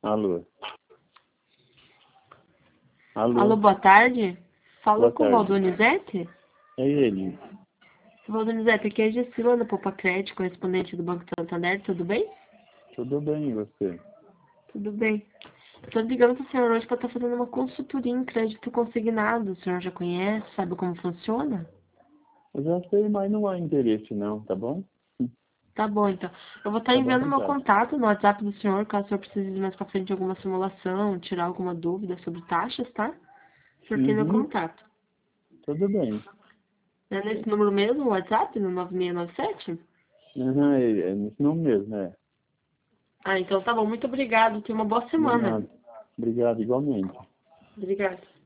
Alô. Alô, boa tarde. Fala Boa com o tarde. Valdonizete? É ele. Valdonizete, aqui é a Gessila da Poupa Crédito, correspondente do Banco Santander, tudo bem? Tudo bem, e você? Tudo bem. Estou ligando para o senhor hoje para estar fazendo uma consultoria em crédito consignado. O senhor já conhece, sabe como funciona? Eu já sei, mas não há interesse não, tá bom? Tá bom, então. Eu vou estar Tá bom, enviando meu obrigado. contato no WhatsApp do senhor, caso o senhor precise mais para frente de alguma simulação, tirar alguma dúvida sobre taxas, tá? O senhor tem meu Uhum, contato. tudo bem. É nesse número mesmo, o WhatsApp, no 9697? Uhum, é nesse nome mesmo, né? Ah, então tá bom. Muito obrigado. Tenha uma boa De semana. nada. Obrigado, igualmente. Obrigada.